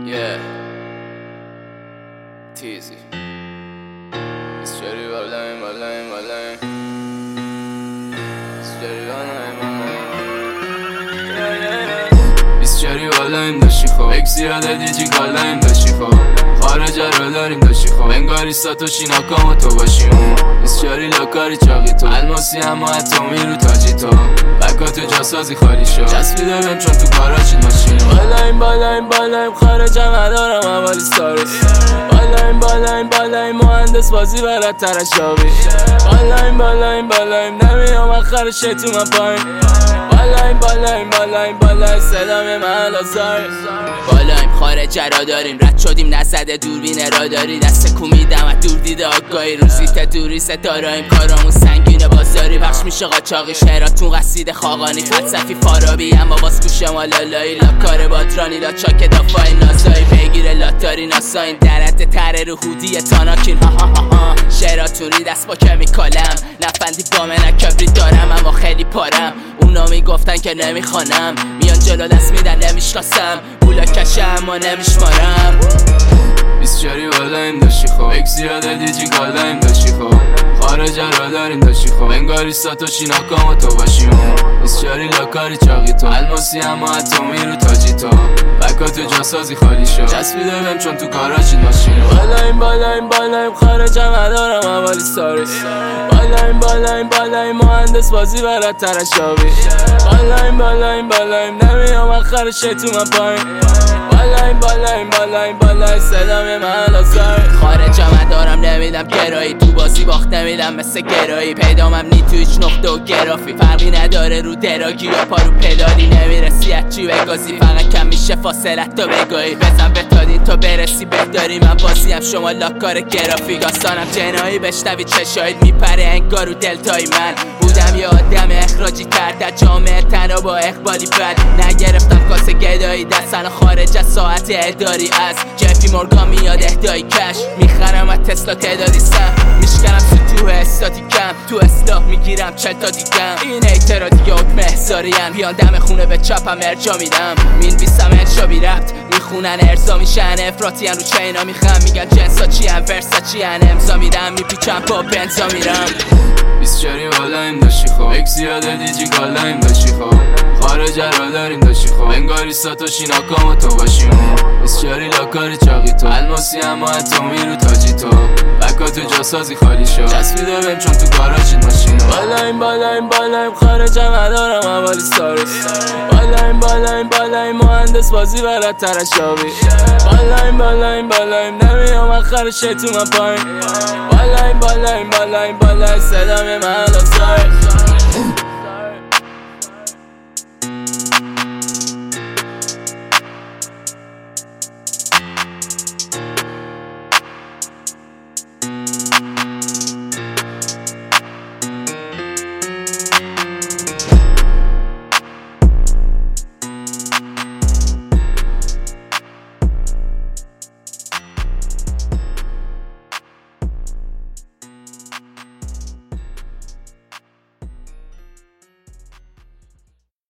Yeah, Teasy. It's Jerry Valheim. It's Jerry Valheim. It's Jerry Valheim داشتی خب اکسی یاده دیجی کالایم داشتی خب خارج رو داریم داشتی خب انگاری ساتوشی ناکام و تو باشیم It's Jerry لاکاری چاقی تو الماسی اما اتمی رو تاجی تو بکاتو جاسازی خالی شد چسبیده بهم چون تو کاراشید ماشین بالایم خارجم ندارم اولی ستارس بالایم مهندس بازی بلدتر از شابی بالایم نمیام اخرش تو من پایین بالایم صدام محل آزار بالایم خارج را داریم رد شدیم نزده دوربین را داری دست کومیدم و دور دیده آگاهی روزیت دوری ستاراییم کارامون سنگینه بازاری بخش میشه قاچاقی شهراتون قصید خاقانی فلسفی فارابی اما باز کوشه ما لالایی لاکار بادرانی لا چاک دافای نازایی پیگیر لاتاری ناساین درد تره رو هودی تاناکین ها شهراتونی دست با کمیکالم نفندی با من کبری دارم اما خیلی پارم اونا میگفتن که نمیخوانم میان جلو دست میدن نمیشناسم پولا کشه اما نمیشمارم It's Jerry Valheim داشتی خب اکسی یاده دیجی کالایم داشتی خب خارج را داریم داشتی خب انگاری ساتوشی ناکام و تو باشیم It's Jerry لاکاری چاقی تو الماسی اما اتمی رو تاجی تو بکاتو جاسازی خالی شد چسبیده بهم چون تو کاراشید ماشین بالایم خارجم ندارم اولی ستارس بالایم مهندس بازی بلدتر از شابی بالایم نمیام اخرش تو من پایین بالایم صدام محل آزار خارجم دارم نمیدم گرایی تو بازی باخت نمیدم مثل گرایی پیدامم نی تو هیچ نقطه و گرافی فرقی نداره رو دراگی یا پارو پدالی نمیرسی از چی بگازی فقط کم میشه فاصلت تا بگاهی بزن بتادین تا برسی بهداری من بازیم شما لاکار گرافی داستانم جنایی بشنوی چشایید میپره انگار رو دلتای من بودم یه آدم اخراجی تر در جامعه تنها با اقبالی بد نگرفتم کاسه گدایی دستن خارج از ساعت اداری از جفی مورگان میاد اهدایی کش میخرم از تسلا تعدادی سم میشکنم سطوح استاتیکم تو اصلاح میگیرم چل تا دیدم این ایترا دیگه حکم احضاریم بیان دم خونه به چپم ارجا میدم مینویسم انشا بی ربط میخونن ارزا میشن افراطی رو چینا میخم میگن جنسا چی هم ورسا چی هم امضا میدم میپیچم با بنزا میرم It's Jerry Valheim داشتی خب اکسی یاده دیجی کالایم داشتی خب خارج را داریم داشتی خب انگاری ساتوشی ناکام و تو باشیم It's Jerry لاکاری چاقی تو الماسی اما اتمی رو تاجی تو بکاتو جاسازی خالی شد چسبیده بهم چون تو کاراشید ماشین بالایم خارجم ندارم اولی ستارس بالایم مهندس بازی بلدتر از شابی بالایم نمیام اخرش تو من پایین بالایم صدام محل آزار